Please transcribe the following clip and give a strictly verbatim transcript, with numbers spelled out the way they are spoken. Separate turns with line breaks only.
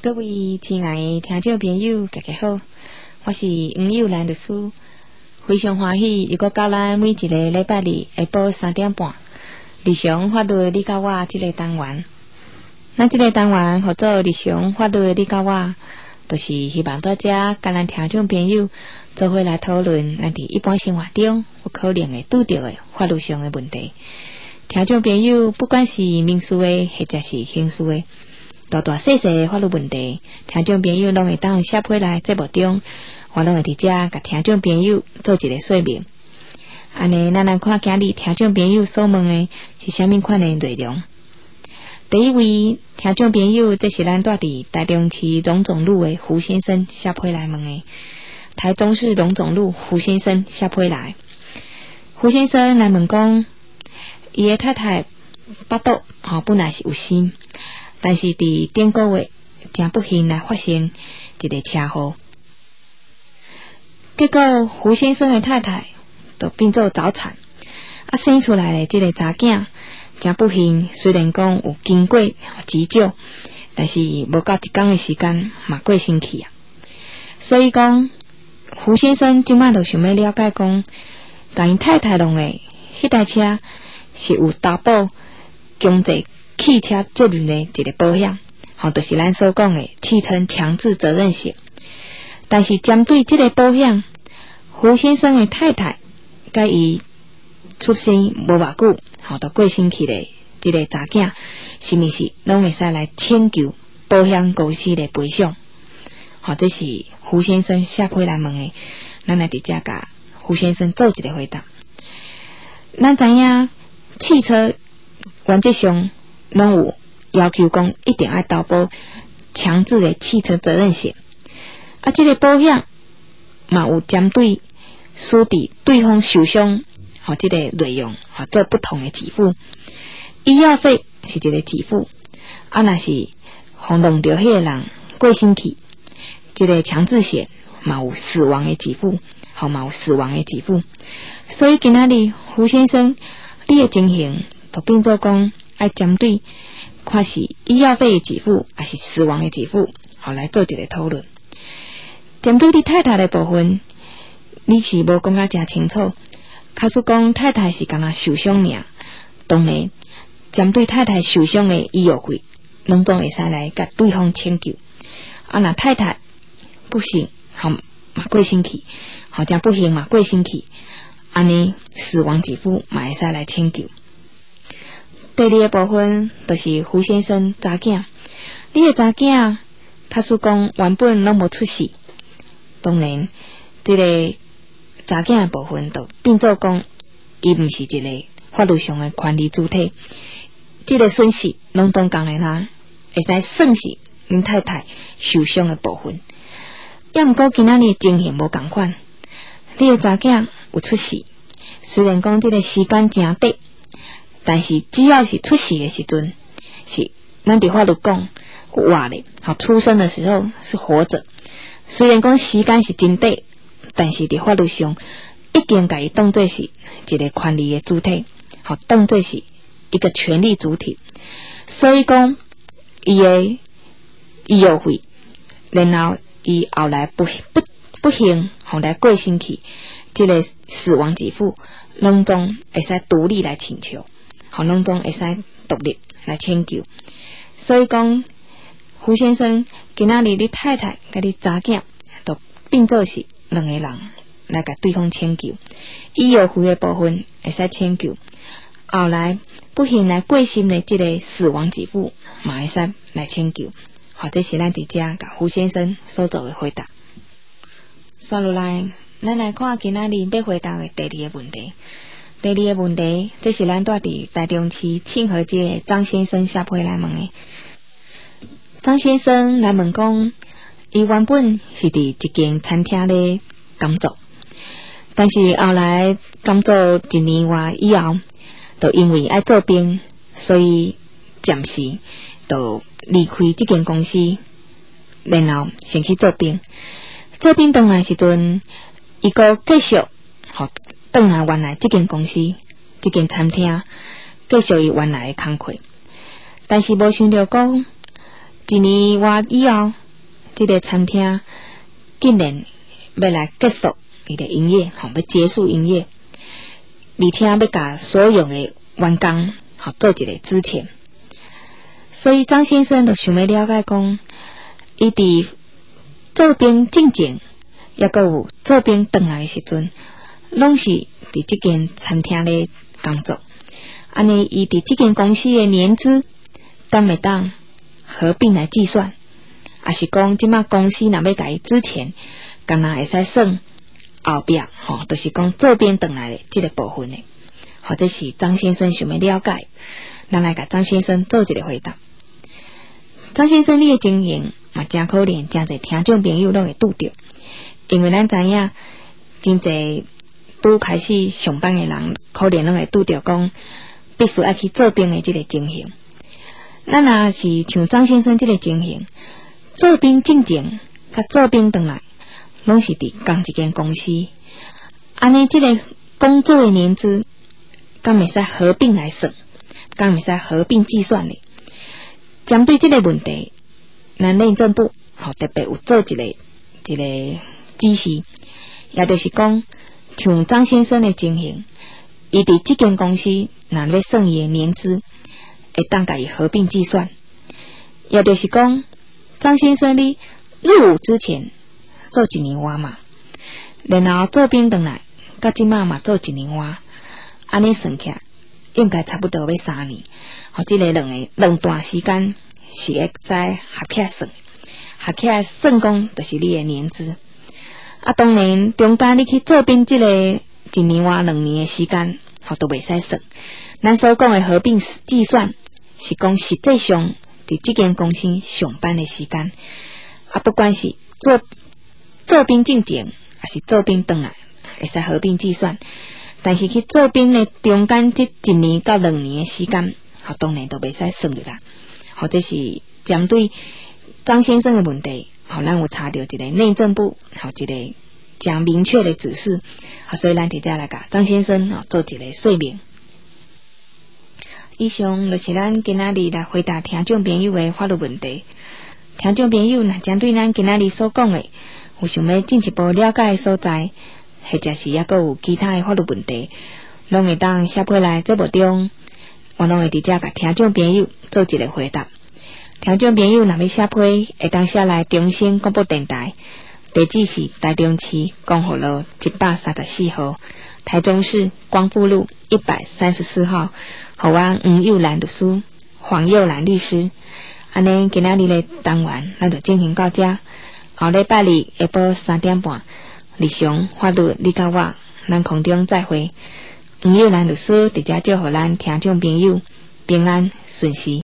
各位亲爱的听众朋友，大家好，我是黄友兰律师，非常欢喜又搁到咱每一个礼拜日下晡三点半，日常法律你甲我这个单元。咱这个单元合作日常法律你甲我，就是希望大家甲咱听众朋友做伙来讨论咱伫一般生活中有可能会拄到的法律上的问题。听众朋友，不管是民事的或者是刑事的，大大小小的法律问题，听众朋友拢会当写批来节目中，我拢会伫遮甲听众朋友做一个说明。安尼，咱来看今日听众朋友所问的是虾米款的内容。第一位听众朋友，这是咱住伫台中市荣总路的胡先生写批来问的。台中市荣总路胡先生写批来，胡先生来问讲，伊的太太巴肚吼本来是有生。但是伫顶个月真不幸来发生一个车祸，结果胡先生的太太就变做早产，啊生出来的这个查囝真不幸，虽然讲有经过急救，但是无到一天的时间嘛过身去啊。所以讲胡先生即摆就想要了解讲，甲因太太弄的迄台车是有投保强制汽车责任的一个保险，吼，就是咱所讲的汽车强制责任险。但是针对这个保险，胡先生的太太甲伊出生无偌久，吼，就过身去的这个查囝，是毋是拢会使来请求保险公司的赔偿？吼，这是胡先生写批来问的，咱来伫遮甲胡先生做一个回答。咱知影汽车原则上拢有要求讲一定要投保强制的汽车责任险，啊，这个保险嘛有针对使伫对方受伤，吼，这个内容吼做不同的给付。医药费是一个给付，啊，若是互弄着迄个人过身去，这个强制险嘛有死亡的给付，吼嘛有死亡的给付。所以今仔日胡先生，你的情形就变做讲。爱针对看是医药费的给付还是死亡的给付，好来做一个讨论。针对你太太的部分，你是无讲啊真清楚，假使讲太太是刚刚受伤尔，当然针对太太受伤的医药费，拢总会使来甲对方请求。啊，若太太不幸好嘛过身去，好真不幸嘛过身去，安尼死亡给付嘛会使来请求。第二个部分就是胡先生查囝，你的查囝，假使讲原本拢无出事，当然这个查囝的部分就变做讲，伊毋是一个法律上的权利主体，这个损失拢总共的啦，会使算是恁太太受伤的部分。也毋过今仔日情形无共款，你的查囝有出事，虽然讲这个时间真短。但是只要是出事的时阵，是咱伫法律讲活的，好出生的时候是活着。虽然讲时间是真短，但是伫法律上已经把伊当作是一个权利的主体，好当作是一个权利主体。所以讲伊的医药费，然后伊后来不不不幸后来过身去，这个死亡给付，拢总会使独立来请求。好，拢总会使独立来请求，所以讲胡先生今仔日你太太甲你查囝，都变做是两个人来甲对方请求，医药费的部分会使请求，后来不幸来过身的这个死亡给付嘛会使来请求。好，这是咱伫遮甲胡先生所做的回答。刷落来，咱来看今仔日要回答的第二个问题。第二个问题，这是咱住伫台中市庆和街的张先生写批来问的。张先生来问讲，伊原本是伫一间餐厅咧工作，但是后来工作一年外以后，就因为爱做兵，所以暂时就离开这间公司，然后先去做兵。做兵回来时阵，伊个继续好。转来原来这间公司，这间餐厅继续伊原来的工课，但是无想到讲， 一年外以后，这个餐厅竟然要来结束伊的营业，吼，要结束营业，而且要甲所有的员工吼做一个资遣。所以张先生就想要了解讲，伊伫做兵进前，也阁有做兵转来的时阵，拢是伫这间餐厅咧工作。安尼，伊伫这间公司的年资，敢会当合并来计算？也是讲，即马公司若要甲伊之前，敢若会使算后壁吼，就是讲做兵转来的这个部分的。或者是张先生想要了解，咱来甲张先生做一个回答。张先生，你的经营嘛，真可怜，真侪听众朋友拢会拄着，因为咱知影真侪拄开始上班的人，可能拢会拄着讲，必须要去做兵的这个情形。咱若是像张先生这个情形，做兵进前甲做兵转来，拢是伫同一间公司，安尼这个工作的年资，敢会使合并来算，敢会使合并计算的。针对这个问题，咱内政部吼特别有做一个一个指示，也就是讲，像张先生的情形，伊伫这间公司若要算伊的年资，会当甲伊合并计算。也就是讲，张先生你入伍之前做一年外嘛，然后做兵转来，到即马嘛做一年外，安尼算起来，应该差不多要三年。吼，即个两个两段时间是会使合起来算，合起来算讲就是你的年资。啊，当然中间你去做兵即个一年外两年的时间，吼都袂使算。咱所讲的合并计算，是讲实际上伫即间公司上班的时间。啊，不管是做做兵进前，还是做兵转来，会使合并计算。但是去做兵的中间这一年到两年的时间，好，当然都袂使算入啦。好，这是针对张先生的问题，好，咱有查到一个内政部，好，一个讲明确的指示，好，所以咱伫遮来甲张先生好做一个说明。以上就是咱今仔日来回答听众朋友的法律问题。听众朋友若针对咱今仔日所讲的，有想要进一步了解的所在，或者是抑阁有其他的法律问题，拢会当写批来节目中。我拢会伫遮甲听众朋友做一个回答。听众朋友若要写批，会当写来中心广播电台，地址是台中市光复路一百三十四号，台中市光复路一百三十四号。互我黄幼兰律师、黄幼兰律师。安尼今仔日的单元，咱就进行到遮。后礼拜二下晡三点半，日常法律你甲我，咱空中再会。黄幼兰律师伫遮祝福咱听众朋友平安顺遂。